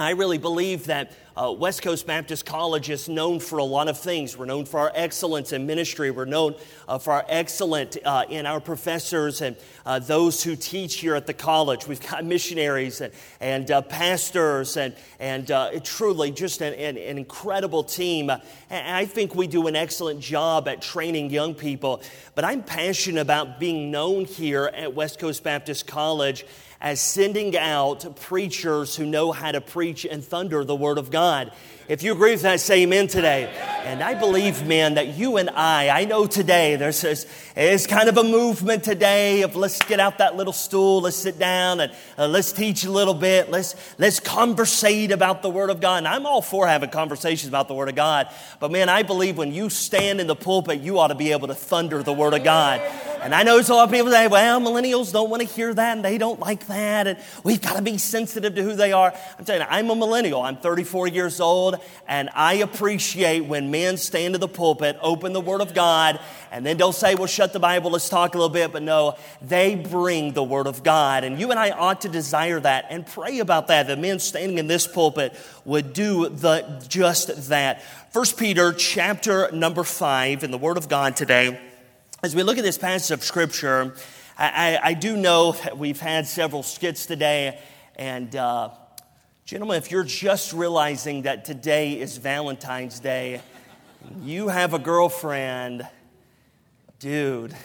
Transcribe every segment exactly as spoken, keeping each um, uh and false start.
I really believe that uh, West Coast Baptist College is known for a lot of things. We're known for our excellence in ministry. We're known uh, for our excellence uh, in our professors and uh, those who teach here at the college. We've got missionaries and, and uh, pastors and, and uh, truly just an, an, an incredible team. Uh, and I think we do an excellent job at training young people. But I'm passionate about being known here at West Coast Baptist College as sending out preachers who know how to preach and thunder the Word of God. If you agree with that, say amen today. And I believe, man, that you and I, I know today there's this, it's kind of a movement today of let's get out that little stool, let's sit down and uh, let's teach a little bit, let's let's conversate about the Word of God. And I'm all for having conversations about the Word of God. But man, I believe when you stand in the pulpit, you ought to be able to thunder the Word of God. And I know there's a lot of people say, well, millennials don't want to hear that and they don't like that. And we've got to be sensitive to who they are. I'm telling you, I'm a millennial. I'm thirty-four years old. And I appreciate when men stand to the pulpit, open the Word of God, and then don't say, well, shut the Bible, let's talk a little bit. But no, they bring the Word of God. And you and I ought to desire that and pray about that. The men standing in this pulpit would do the just that. First Peter chapter number five in the Word of God today. As we look at this passage of Scripture, I, I, I do know that we've had several skits today. And uh, gentlemen, if you're just realizing that today is Valentine's Day, you have a girlfriend, dude,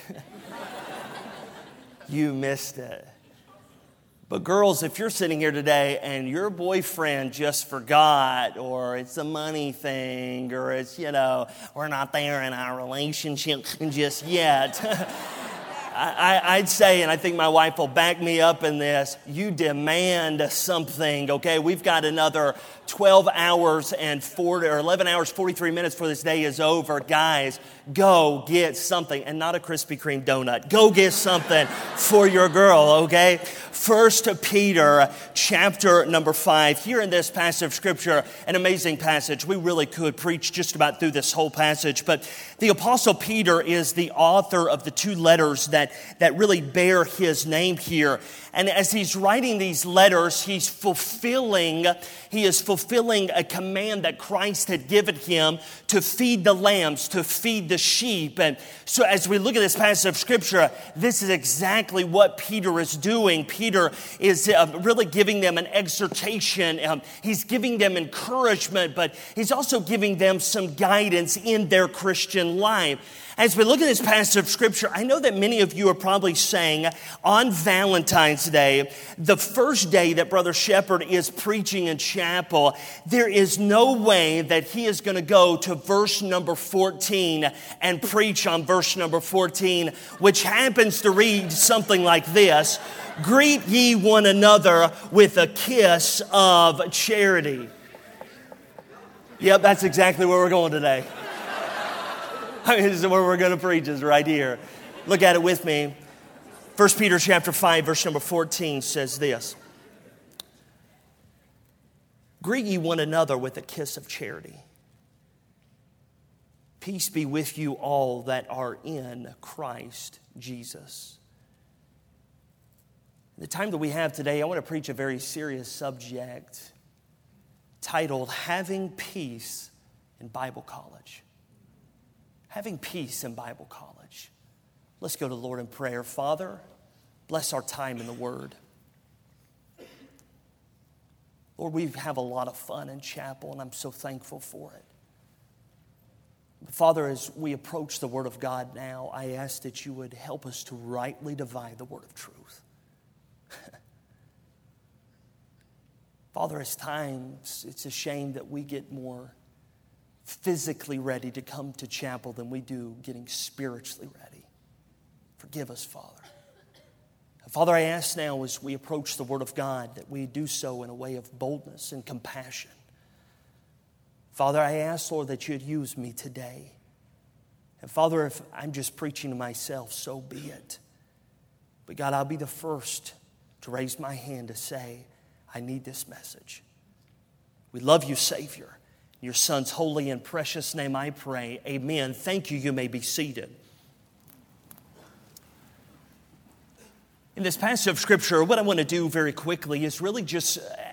you missed it. But girls, if you're sitting here today and your boyfriend just forgot, or it's a money thing, or it's, you know, we're not there in our relationship just yet, I, I'd say, and I think my wife will back me up in this, you demand something, okay? We've got another twelve hours and forty, or eleven hours, forty-three minutes before this day is over. Guys, go get something, and not a Krispy Kreme donut. Go get something for your girl, okay? First Peter chapter number five. Here in this passage of Scripture, an amazing passage. We really could preach just about through this whole passage, but the Apostle Peter is the author of the two letters that, that really bear his name here. And as he's writing these letters, he's fulfilling, he is fulfilling a command that Christ had given him to feed the lambs, to feed the sheep. And so as we look at this passage of Scripture, this is exactly what Peter is doing. Peter is uh, really giving them an exhortation. Um, he's giving them encouragement, but he's also giving them some guidance in their Christian life. As we look at this passage of Scripture, I know that many of you are probably saying on Valentine's Day, the first day that Brother Shepherd is preaching in chapel, there is no way that he is going to go to verse number fourteen and preach on verse number fourteen, which happens to read something like this: greet ye one another with a kiss of charity. Yep, that's exactly where we're going today. I mean, this is where we're going to preach, is right here. Look at it with me. First Peter chapter five, verse number fourteen says this: greet ye one another with a kiss of charity. Peace be with you all that are in Christ Jesus. In the time that we have today, I want to preach a very serious subject titled Having Peace in Bible College. Having peace in Bible college. Let's go to the Lord in prayer. Father, bless our time in the Word. Lord, we have a lot of fun in chapel, and I'm so thankful for it. But Father, as we approach the Word of God now, I ask that you would help us to rightly divide the Word of truth. Father, as times it's a shame that we get more physically ready to come to chapel than we do getting spiritually ready. Forgive us, Father. Father, I ask now as we approach the Word of God that we do so in a way of boldness and compassion. Father, I ask, Lord, that you'd use me today. And Father, if I'm just preaching to myself, so be it. But God, I'll be the first to raise my hand to say, I need this message. We love you, Savior. In your Son's holy and precious name I pray. Amen. Thank you. You may be seated. In this passage of Scripture, what I want to do very quickly is really just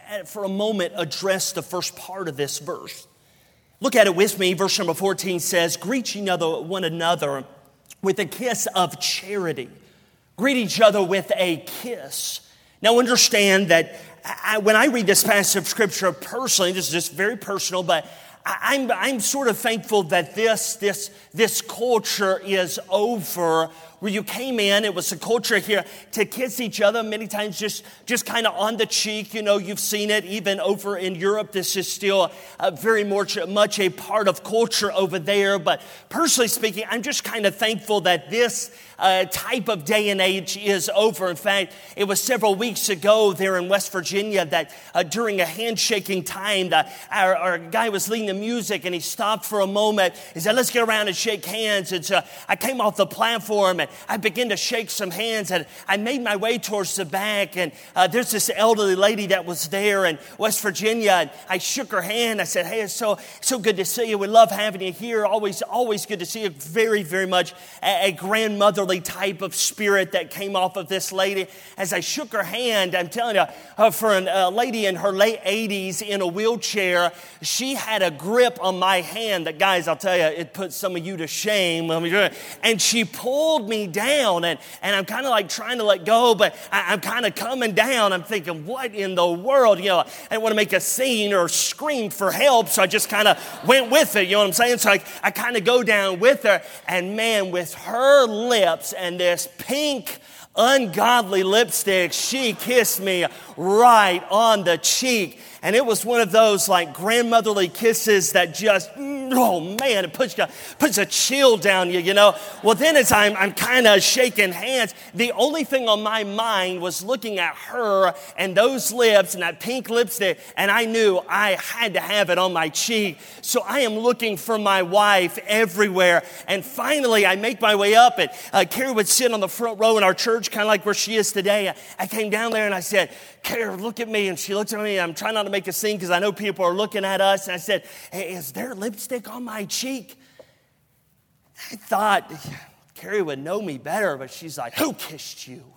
for a moment address the first part of this verse. Look at it with me. Verse number fourteen says, greet one another with a kiss of charity. Greet each other with a kiss. Now understand that I, when I read this passage of Scripture personally, this is just very personal, but I, I'm, I'm sort of thankful that this, this, this culture is over. Where you came in, it was a culture here to kiss each other, many times just, just kind of on the cheek. You know, you've seen it even over in Europe. This is still uh, very much, much a part of culture over there. But personally speaking, I'm just kind of thankful that this uh, type of day and age is over. In fact, it was several weeks ago there in West Virginia that uh, during a handshaking time, the, our, our guy was leading the music and he stopped for a moment. He said, let's get around and shake hands. And so I came off the platform and I began to shake some hands, and I made my way towards the back, and uh, there's this elderly lady that was there in West Virginia, and I shook her hand. I said, hey, it's so, so good to see you. We love having you here. Always, always good to see you. Very, very much a, a grandmotherly type of spirit that came off of this lady. As I shook her hand, I'm telling you, uh, for a uh, lady in her late eighties in a wheelchair, she had a grip on my hand that, guys, I'll tell you, it put some of you to shame. And she pulled me down, and, and I'm kind of like trying to let go, but I, I'm kind of coming down. I'm thinking, what in the world? You know, I didn't want to make a scene or scream for help, so I just kind of went with it. You know what I'm saying? So I, I kind of go down with her, and man, with her lips and this pink, ungodly lipstick, she kissed me right on the cheek. And it was one of those like grandmotherly kisses that just, oh man, it puts, you, puts a chill down you, you know. Well, then as I'm, I'm kind of shaking hands, the only thing on my mind was looking at her and those lips and that pink lipstick, and I knew I had to have it on my cheek. So I am looking for my wife everywhere. And finally, I make my way up, and uh, Carrie would sit on the front row in our church, kind of like where she is today. I came down there and I said, Carrie, look at me. And she looked at me. I'm trying not to make a scene because I know people are looking at us. And I said, hey, is there lipstick on my cheek? I thought Carrie would know me better, but she's like, who kissed you?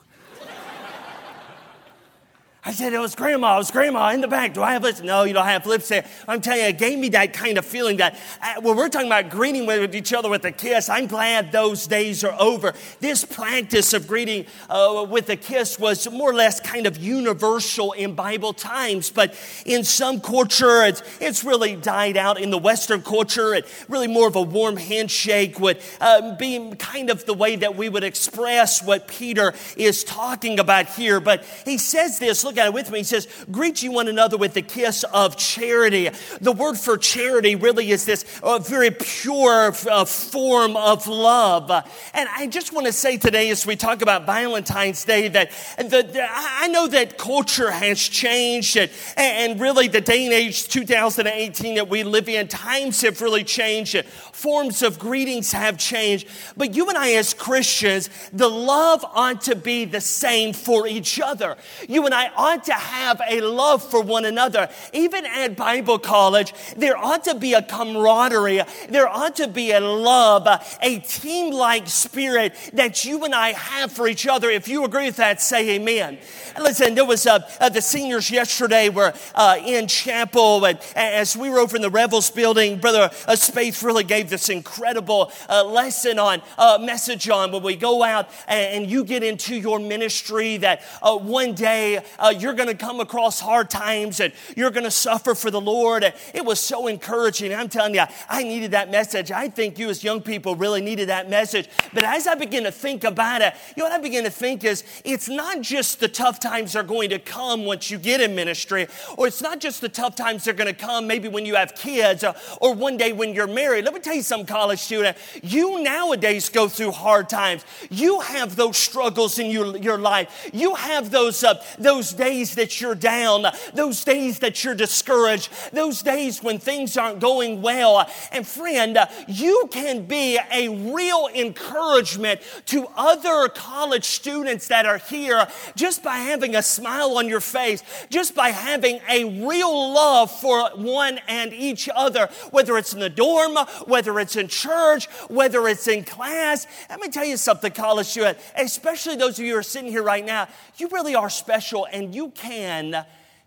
I said, it was grandma, it was grandma in the back. Do I have lipstick? No, you don't have lipstick. I'm telling you, it gave me that kind of feeling that uh, when we're talking about greeting with each other with a kiss, I'm glad those days are over. This practice of greeting uh, with a kiss was more or less kind of universal in Bible times, but in some culture, it's, it's really died out. In the Western culture, it really more of a warm handshake would uh, be kind of the way that we would express what Peter is talking about here. But he says this, look at it with me. He says, greet you one another with the kiss of charity. The word for charity really is this uh, very pure uh, form of love. Uh, and I just want to say today, as we talk about Valentine's Day, that the, the, I know that culture has changed, and, and really the day and age two thousand eighteen that we live in, times have really changed, and forms of greetings have changed. But you and I as Christians, the love ought to be the same for each other. You and I ought to have a love for one another. Even at Bible college, there ought to be a camaraderie. There ought to be a love, a team-like spirit that you and I have for each other. If you agree with that, say amen. Listen, there was uh, uh, the seniors yesterday were uh, in chapel, and as we were over in the Revels building, Brother uh, Spaeth really gave this incredible uh, lesson on, uh, message on when we go out and, and you get into your ministry that uh, one day uh, you're going to come across hard times and you're going to suffer for the Lord. And it was so encouraging. I'm telling you, I needed that message. I think you as young people really needed that message. But as I begin to think about it, you know what I begin to think is it's not just the tough times are going to come once you get in ministry, or it's not just the tough times that are going to come maybe when you have kids or, or one day when you're married. Let me tell you something, college student. You nowadays go through hard times. You have those struggles in your, your life. You have those, uh, those days that you're down, those days that you're discouraged, those days when things aren't going well. And friend, you can be a real encouragement to other college students that are here just by having a smile on your face, just by having a real love for one and each other, whether it's in the dorm, whether it's in church, whether it's in class. Let me tell you something, college student, especially those of you who are sitting here right now, you really are special, and you can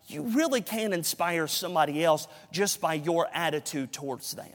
you really can inspire somebody else just by your attitude towards them.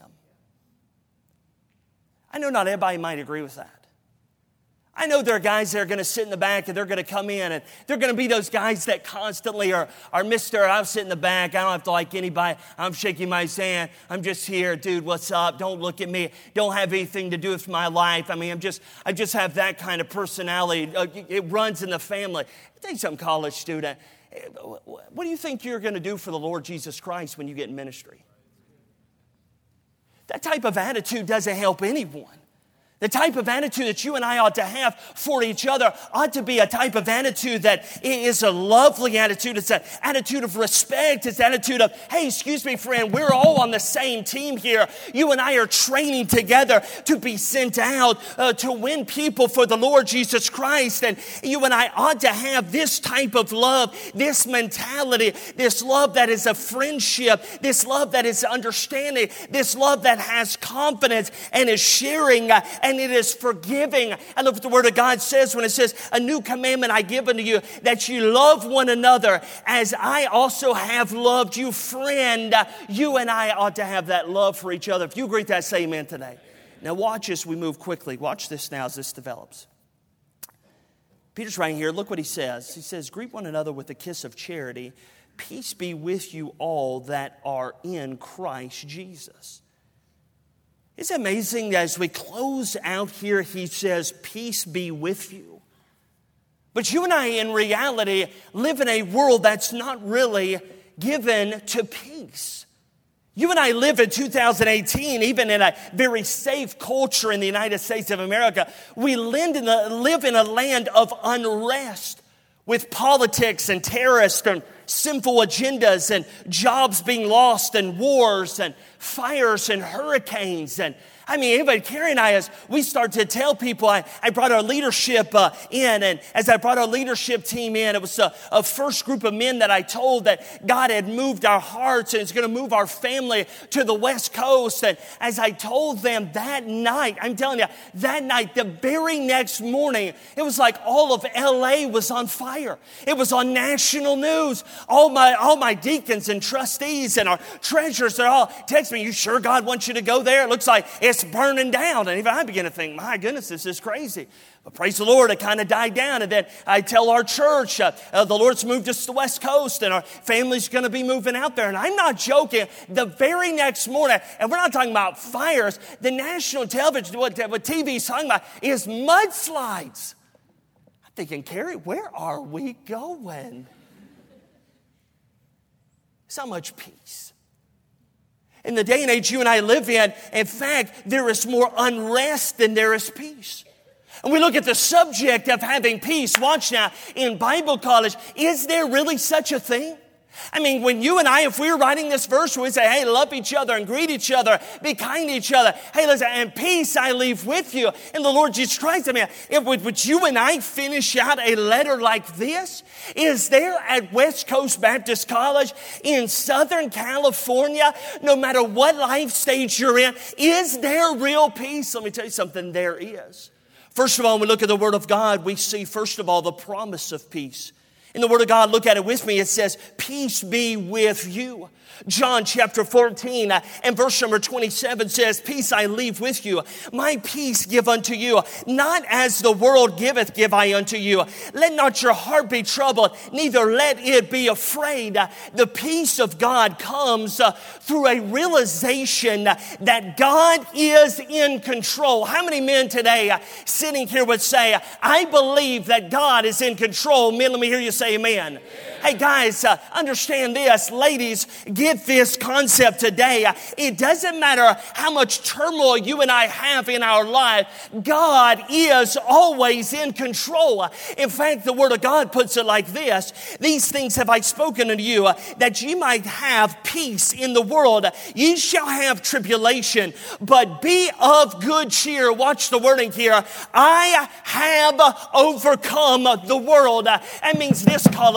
I know not everybody might agree with that. I know there are guys that are going to sit in the back and they're going to come in and they're going to be those guys that constantly are, are Mister I'll sit in the back. I don't have to like anybody. I'm shaking my hand. I'm just here. Dude, what's up? Don't look at me. Don't have anything to do with my life. I mean, I'm just, I just have that kind of personality. It runs in the family. Take some college student. What do you think you're going to do for the Lord Jesus Christ when you get in ministry? That type of attitude doesn't help anyone. The type of attitude that you and I ought to have for each other ought to be a type of attitude that is a lovely attitude. It's an attitude of respect. It's an attitude of, hey, excuse me, friend, we're all on the same team here. You and I are training together to be sent out uh, to win people for the Lord Jesus Christ. And you and I ought to have this type of love, this mentality, this love that is a friendship, this love that is understanding, this love that has confidence and is sharing uh, and it is forgiving. I love what the Word of God says when it says, a new commandment I give unto you, that you love one another as I also have loved you. Friend, you and I ought to have that love for each other. If you agree with that, say amen today. Now watch as we move quickly. Watch this now as this develops. Peter's writing here, look what he says. He says, greet one another with a kiss of charity. Peace be with you all that are in Christ Jesus. It's amazing that as we close out here, he says, peace be with you. But you and I, in reality, live in a world that's not really given to peace. You and I live in two thousand eighteen, even in a very safe culture in the United States of America. We live in a, live in a land of unrest with politics and terrorists and sinful agendas and jobs being lost and wars and fires and hurricanes. And I mean, anybody, Carrie and I, as we start to tell people, I, I brought our leadership uh, in, and as I brought our leadership team in, it was a, a first group of men that I told that God had moved our hearts and is going to move our family to the West Coast. And as I told them that night, I'm telling you, that night, the very next morning, it was like all of L A was on fire. It was on national news. All my all my deacons and trustees and our treasurers, they're all text me, you sure God wants you to go there? It looks like it's burning down. And even I begin to think, my goodness, this is crazy. But praise the Lord, it kind of died down. And then I tell our church, uh, uh, the Lord's moved us to the West Coast and our family's going to be moving out there. And I'm not joking. The very next morning, and we're not talking about fires, the national television, what, what T V is talking about is mudslides. I'm thinking, Carrie, where are we going? So much peace. In the day and age you and I live in, in fact, there is more unrest than there is peace. And we look at the subject of having peace. Watch now, in Bible college, is there really such a thing? I mean, when you and I, if we were writing this verse, we'd say, hey, love each other and greet each other, be kind to each other. Hey, listen, and peace I leave with you in the Lord Jesus Christ. I mean, if would, would you and I finish out a letter like this? Is there at West Coast Baptist College in Southern California, no matter what life stage you're in, is there real peace? Let me tell you something, there is. First of all, when we look at the Word of God, we see, first of all, the promise of peace. In the Word of God, look at it with me. It says, peace be with you. John chapter fourteen uh, and verse number twenty-seven says, peace I leave with you. My peace give unto you. Not as the world giveth, give I unto you. Let not your heart be troubled, neither let it be afraid. Uh, the peace of God comes uh, through a realization uh, that God is in control. How many men today uh, sitting here would say, I believe that God is in control? Men, let me hear you say amen. Hey guys, uh, understand this. Ladies, get this concept today. Uh, it doesn't matter how much turmoil you and I have in our life. God is always in control. Uh, in fact, the Word of God puts it like this. These things have I spoken unto you, uh, that ye might have peace in the world. Ye shall have tribulation, but be of good cheer. Watch the wording here. I have overcome the world. Uh, that means this, college student.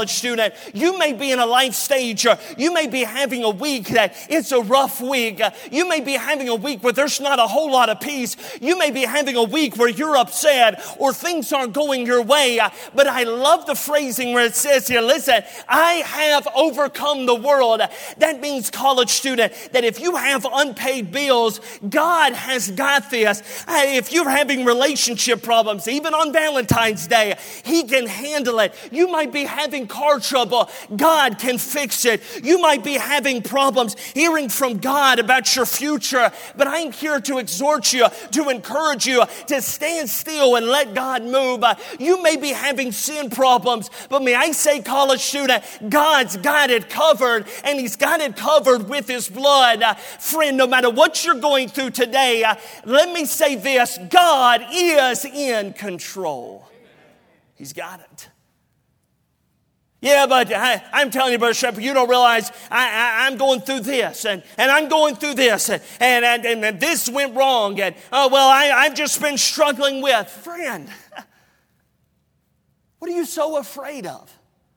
that you may be in a life stage, or you may be having a week that it's a rough week. Uh, you may be having a week where there's not a whole lot of peace. You may be having a week where you're upset or things aren't going your way. Uh, but I love the phrasing where it says here, listen, I have overcome the world. That means, college student, that if you have unpaid bills, God has got this. Uh, if you're having relationship problems, even on Valentine's Day, He can handle it. You might be having car trouble. God can fix it. You might be having problems hearing from God about your future, but I'm here to exhort you, to encourage you, to stand still and let God move. Uh, you may be having sin problems, but may I say, college student, God's got it covered, and He's got it covered with His blood. Uh, friend, no matter what you're going through today, uh, let me say this, God is in control. He's got it. Yeah, but I, I'm telling you, Brother Shepherd, you don't realize I, I, I'm going through this, and, and I'm going through this, and, and, and, and this went wrong, and, oh, well, I, I've just been struggling with. Friend, what are you so afraid of?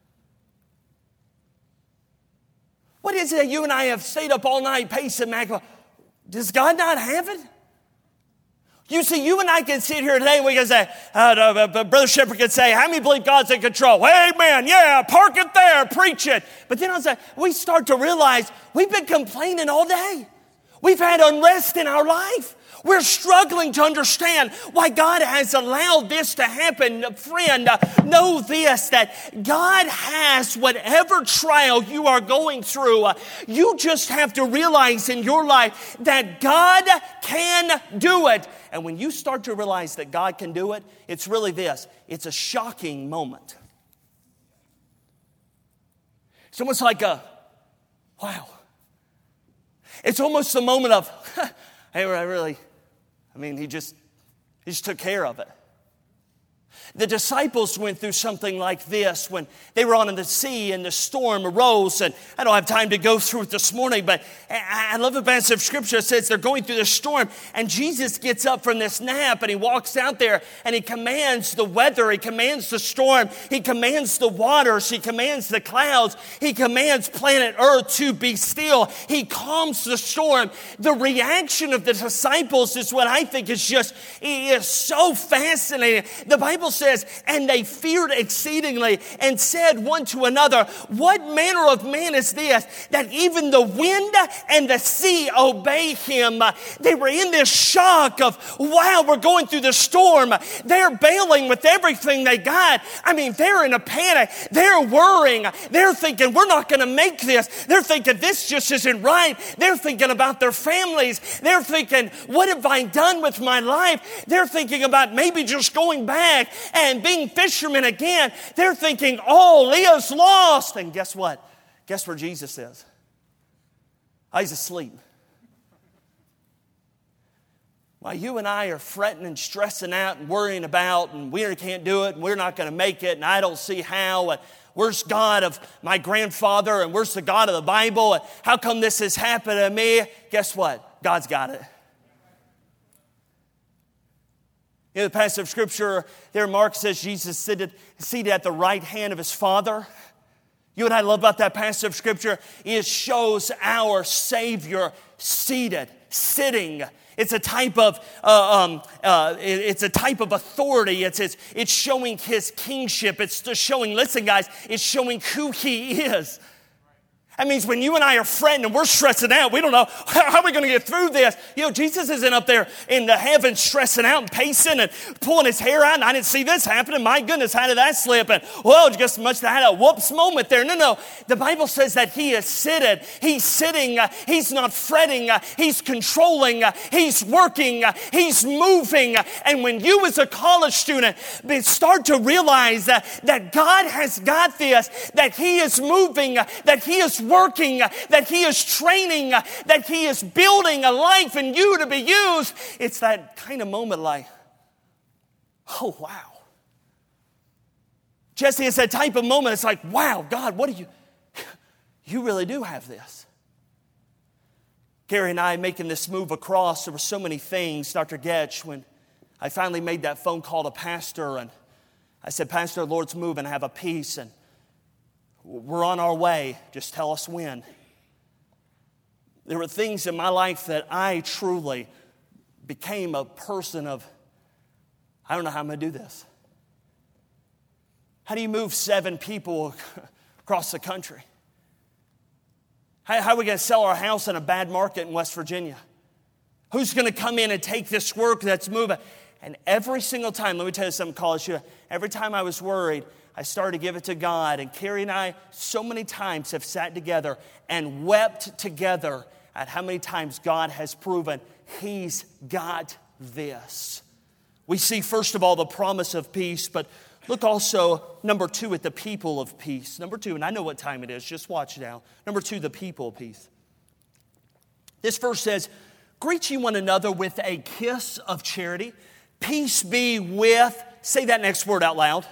What is it that you and I have stayed up all night pacing back? Does God not have it? You see, you and I can sit here today and we can say, uh, Brother Shepherd could say, how many believe God's in control? Amen, yeah, park it there, preach it. But then I say, we start to realize we've been complaining all day. We've had unrest in our life. We're struggling to understand why God has allowed this to happen. Friend, uh, know this, that God has whatever trial you are going through. Uh, you just have to realize in your life that God can do it. And when you start to realize that God can do it, it's really this. It's a shocking moment. It's almost like a, wow. It's almost a moment of, hey, I really... I mean, he just, he just took care of it. The disciples went through something like this when they were on in the sea and the storm arose. And I don't have time to go through it this morning, but I love the passage of Scripture that says they're going through the storm. And Jesus gets up from this nap and He walks out there and He commands the weather. He commands the storm. He commands the waters. He commands the clouds. He commands planet Earth to be still. He calms the storm. The reaction of the disciples is what I think is just, it is so fascinating. The Bible says, and they feared exceedingly and said one to another, what manner of man is this, that even the wind and the sea obey Him? They were in this shock of, wow, we're going through the storm. They're bailing with everything they got. I mean, they're in a panic. They're worrying. They're thinking, we're not going to make this. They're thinking, this just isn't right. They're thinking about their families. They're thinking, what have I done with my life? They're thinking about maybe just going back and being fishermen again. They're thinking all is lost. And guess what? Guess where Jesus is? Oh, He's asleep. While you and I are fretting and stressing out and worrying about, and we can't do it, and we're not going to make it, and I don't see how, and where's God of my grandfather, and where's the God of the Bible, and how come this has happened to me? Guess what? God's got it. In the passage of Scripture, there Mark says Jesus seated, seated at the right hand of His Father. You and I love about that passage of Scripture, it shows our Savior seated, sitting. It's a type of uh, um, uh, it, it's a type of authority. It's, it's it's showing His kingship. It's just showing. Listen, guys, it's showing who He is. That means when you and I are fretting and we're stressing out, we don't know, how are we going to get through this? You know, Jesus isn't up there in the heavens stressing out and pacing and pulling His hair out. And I didn't see this happening. My goodness, how did that slip? And, well, just must have had a whoops moment there. No, no. The Bible says that He is seated. He's sitting. Uh, he's not fretting. Uh, he's controlling. Uh, he's working. Uh, he's moving. Uh, and when you as a college student start to realize uh, that God has got this, that He is moving, uh, that He is working, that He is training, that He is building a life in you to be used, it's that kind of moment like, oh, wow. Jesse, it's that type of moment. It's like, wow, God, what do you, you really do have this. Gary and I making this move across, there were so many things, Doctor Getch, when I finally made that phone call to Pastor, and I said, Pastor, the Lord's moving, have a peace, and We're on our way. Just tell us when. There were things in my life that I truly became a person of, I don't know how I'm going to do this. How do you move seven people across the country? How, how are we going to sell our house in a bad market in West Virginia? Who's going to come in and take this work that's moving? And every single time, let me tell you something, college student, every time I was worried, I started to give it to God. And Carrie and I so many times have sat together and wept together at how many times God has proven He's got this. We see, first of all, the promise of peace, but look also, number two, at the people of peace. Number two, and I know what time it is, just watch now. Number two, the people of peace. This verse says, greet ye one another with a kiss of charity. Peace be with, say that next word out loud.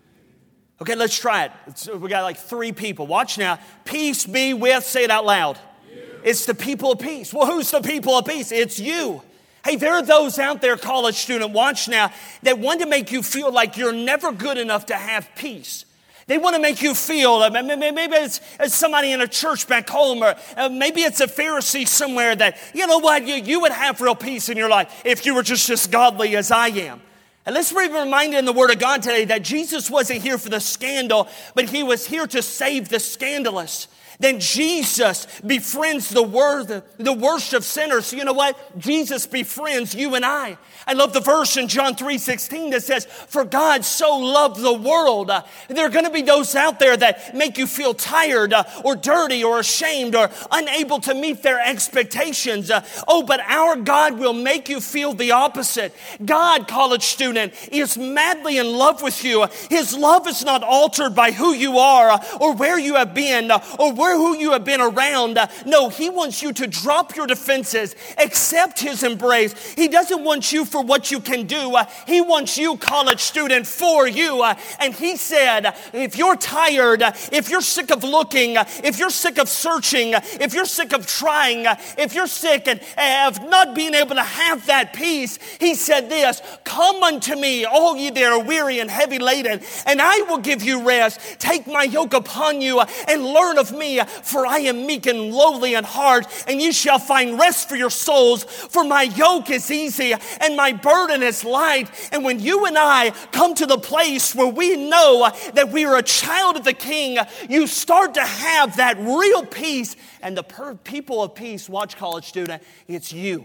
Okay, let's try it. It's, we got like three people. Watch now. Peace be with, say it out loud. You. It's the people of peace. Well, who's the people of peace? It's you. Hey, there are those out there, college student, watch now, that want to make you feel like you're never good enough to have peace. They want to make you feel, maybe it's, it's somebody in a church back home, or maybe it's a Pharisee somewhere that, you know what, you, you would have real peace in your life if you were just as godly as I am. And let's be reminded in the Word of God today that Jesus wasn't here for the scandal, but He was here to save the scandalous. Then Jesus befriends the worst, the worst of sinners. You know what? Jesus befriends you and I. I love the verse in John three sixteen that says, for God so loved the world. Uh, there are going to be those out there that make you feel tired uh, or dirty or ashamed or unable to meet their expectations. Uh, oh, but our God will make you feel the opposite. God, college student, is madly in love with you. His love is not altered by who you are uh, or where you have been uh, or where who you have been around. Uh, no, He wants you to drop your defenses, accept His embrace. He doesn't want you for what you can do. Uh, he wants you, college student, for you. Uh, and He said, if you're tired, uh, if you're sick of looking, uh, if you're sick of searching, uh, if you're sick of trying, uh, if you're sick and, uh, of not being able to have that peace, He said this, come unto me, all ye that are weary and heavy laden, and I will give you rest. Take my yoke upon you uh, and learn of me, uh, for I am meek and lowly in heart, and you shall find rest for your souls. For my yoke is easy and my burden is light. And when you and I come to the place where we know that we are a child of the King, you start to have that real peace. And the per- people of peace, watch, college student, it's you.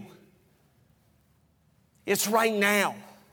It's right now.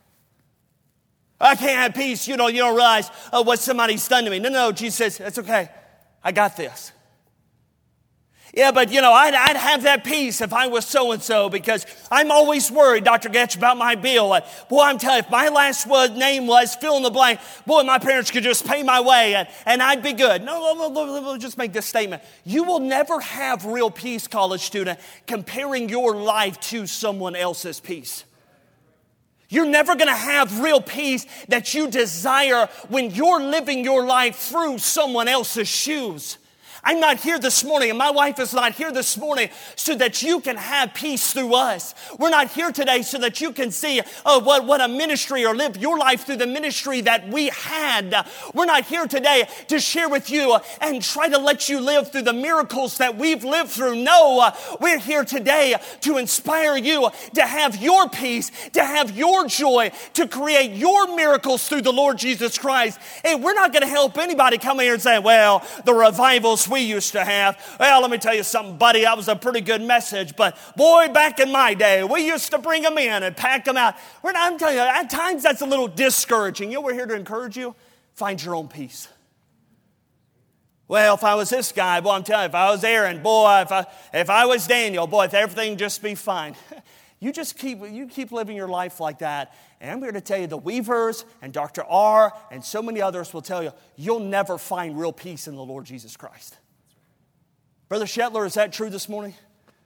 I can't have peace. You know, you don't realize uh, what somebody's done to me. No, no, Jesus says, that's okay. I got this. Yeah, but, you know, I'd, I'd have that peace if I was so-and-so because I'm always worried, Doctor Getch, about my bill. And boy, I'm telling you, if my last word, name was fill in the blank, boy, my parents could just pay my way and, and I'd be good. No, no, no, no, no, just make this statement. You will never have real peace, college student, comparing your life to someone else's peace. You're never going to have real peace that you desire when you're living your life through someone else's shoes. I'm not here this morning, and my wife is not here this morning so that you can have peace through us. We're not here today so that you can see oh, what, what a ministry or live your life through the ministry that we had. We're not here today to share with you and try to let you live through the miracles that we've lived through. No, we're here today to inspire you to have your peace, to have your joy, to create your miracles through the Lord Jesus Christ. Hey, we're not going to help anybody come here and say, well, the revivals we used to have. Well, let me tell you something, buddy. That was a pretty good message. But boy, back in my day, we used to bring them in and pack them out. We're not, I'm telling you, at times that's a little discouraging. You know, we're here to encourage you. Find your own peace. Well, if I was this guy, boy, I'm telling you, if I was Aaron, boy, if I if I was Daniel, boy, if everything just be fine. You just keep you keep living your life like that. And I'm here to tell you, the Weavers and Doctor R and so many others will tell you, you'll never find real peace in the Lord Jesus Christ. Brother Shetler, is that true this morning?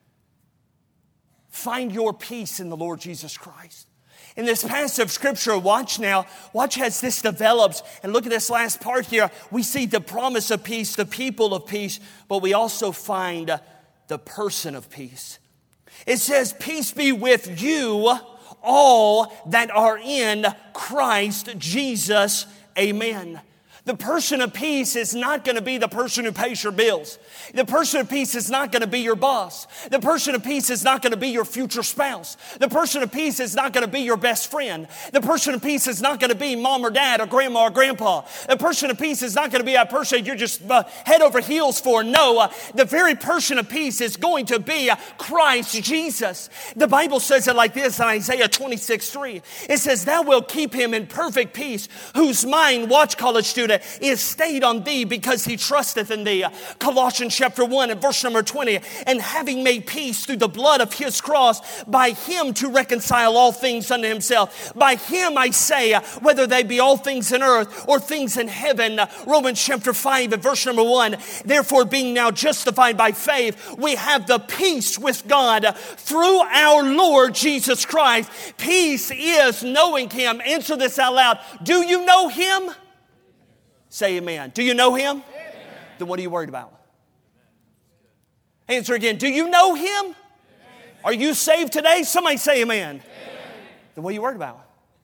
Find your peace in the Lord Jesus Christ. In this passage of Scripture, watch now, watch as this develops. And look at this last part here. We see the promise of peace, the people of peace, but we also find the person of peace. It says, peace be with you all that are in Christ Jesus. Amen. The person of peace is not going to be the person who pays your bills. The person of peace is not going to be your boss. The person of peace is not going to be your future spouse. The person of peace is not going to be your best friend. The person of peace is not going to be mom or dad or grandma or grandpa. The person of peace is not going to be a person you're just uh, head over heels for. No, uh, the very person of peace is going to be uh, Christ Jesus. The Bible says it like this in Isaiah twenty-six three. It says, thou wilt keep him in perfect peace, whose mind, watch college student, is stayed on thee because he trusteth in thee. Colossians chapter one and verse number twenty. And having made peace through the blood of his cross, by him to reconcile all things unto himself. By him I say, whether they be all things in earth or things in heaven. Romans chapter five and verse number one. Therefore, being now justified by faith, we have the peace with God through our Lord Jesus Christ. Peace is knowing him. Answer this out loud. Do you know him? Say amen. Do you know him? Amen. Then what are you worried about? Answer again. Do you know him? Amen. Are you saved today? Somebody say amen. Amen. Then what are you worried about?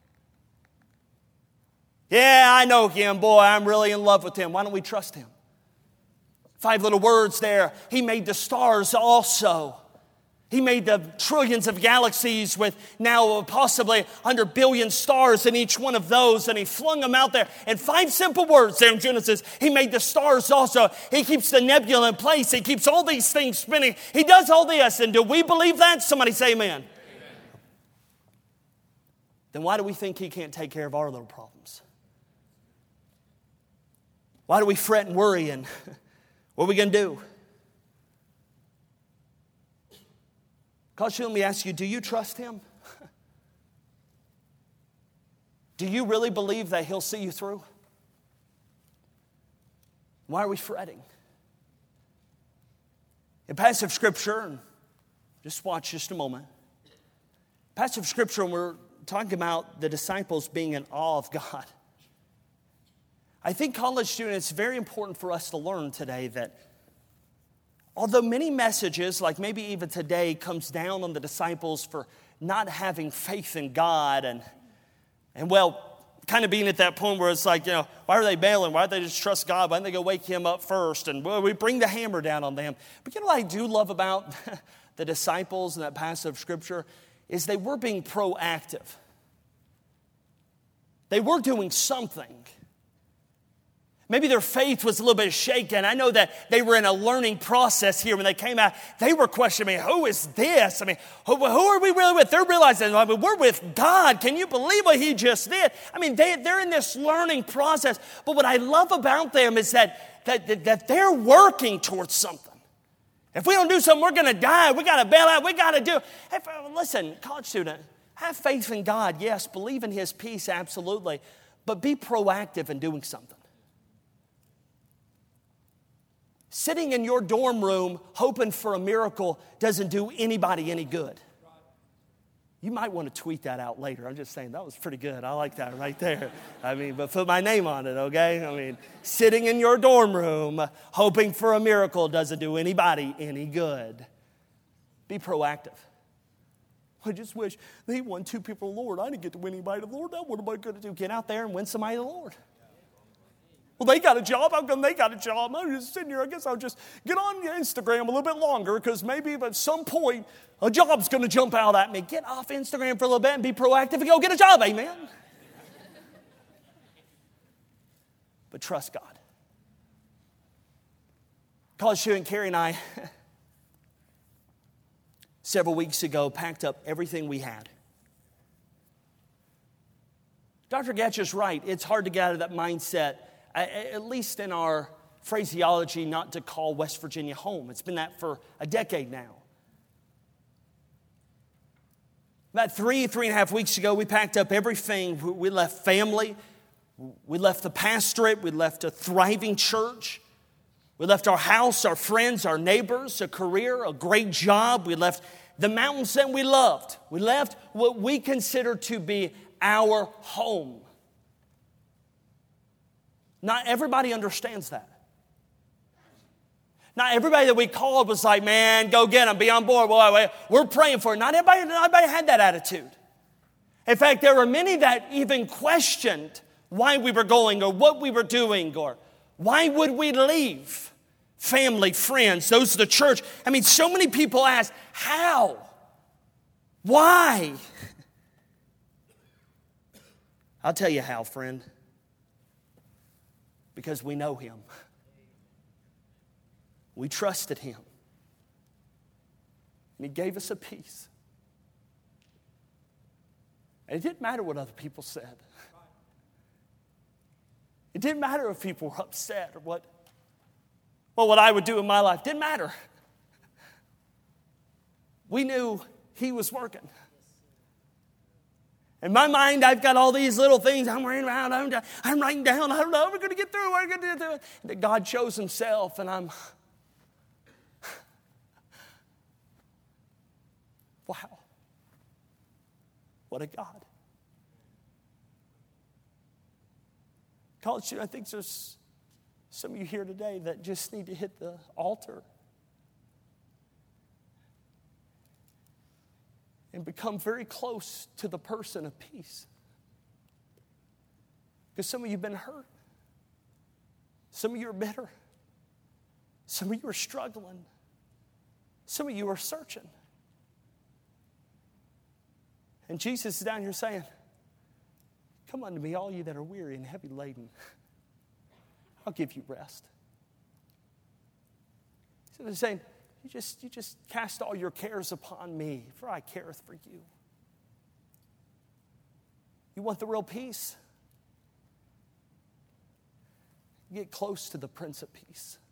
Yeah, I know him. Boy, I'm really in love with him. Why don't we trust him? Five little words there. He made the stars also. He made the trillions of galaxies with now possibly one hundred billion stars in each one of those, and he flung them out there. And five simple words there in Genesis. He made the stars also. He keeps the nebula in place. He keeps all these things spinning. He does all this. And do we believe that? Somebody say amen. Amen. Then why do we think he can't take care of our little problems? Why do we fret and worry, and what are we going to do? Because let me ask you, do you trust him? Do you really believe that he'll see you through? Why are we fretting? In passive scripture, and just watch just a moment. Passive scripture, when we're talking about the disciples being in awe of God. I think college students, it's very important for us to learn today that although many messages, like maybe even today, comes down on the disciples for not having faith in God and, and well, kind of being at that point where it's like, you know, why are they bailing? Why don't they just trust God? Why don't they go wake him up first? And well, we bring the hammer down on them. But you know what I do love about the disciples in that passage of scripture is they were being proactive. They were doing something. Maybe their faith was a little bit shaken. I know that they were in a learning process here when they came out. They were questioning, who is this? I mean, who, who are we really with? They're realizing, I mean, we're with God. Can you believe what he just did? I mean, they, they're in this learning process. But what I love about them is that, that, that they're working towards something. If we don't do something, we're going to die. We got to bail out. We got to do. Hey, listen, college student, have faith in God. Yes, believe in his peace, absolutely. But be proactive in doing something. Sitting in your dorm room hoping for a miracle doesn't do anybody any good. You might want to tweet that out later. I'm just saying, that was pretty good. I like that right there. I mean, but put my name on it, okay? I mean, sitting in your dorm room hoping for a miracle doesn't do anybody any good. Be proactive. I just wish they won two people to the Lord. I didn't get to win anybody to the Lord. What am I going to do? Get out there and win somebody to the Lord. Well, they got a job. How come they got a job? I'm just sitting here. I guess I'll just get on Instagram a little bit longer because maybe at some point a job's going to jump out at me. Get off Instagram for a little bit and be proactive and go get a job. Amen. But trust God. College student Carrie and I, several weeks ago, packed up everything we had. Doctor Gatch is right. It's hard to get out of that mindset, at least in our phraseology, not to call West Virginia home. It's been that for a decade now. About three, three and a half weeks ago, we packed up everything. We left family. We left the pastorate. We left a thriving church. We left our house, our friends, our neighbors, a career, a great job. We left the mountains that we loved. We left what we consider to be our home. Not everybody understands that. Not everybody that we called was like, man, go get them, be on board. Boy, we're praying for it. Not everybody, not everybody had that attitude. In fact, there were many that even questioned why we were going or what we were doing or why would we leave family, friends, those of the church. I mean, so many people ask, how? Why? I'll tell you how, friend. Because we know Him. We trusted Him. And He gave us a peace. And it didn't matter what other people said. It didn't matter if people were upset or what, well, what I would do in my life. Didn't matter. We knew He was working. In my mind, I've got all these little things I'm writing around. I'm, I'm writing down. I don't know. We're going to get through. We're going to get through it. That God shows Himself, and I'm, wow. What a God. College student, I think there's some of you here today that just need to hit the altar and become very close to the person of peace. Because some of you have been hurt. Some of you are bitter. Some of you are struggling. Some of you are searching. And Jesus is down here saying, come unto me, all you that are weary and heavy laden. I'll give you rest. So they're saying, You just, you just cast all your cares upon me, for I careth for you. You want the real peace? Get close to the Prince of Peace.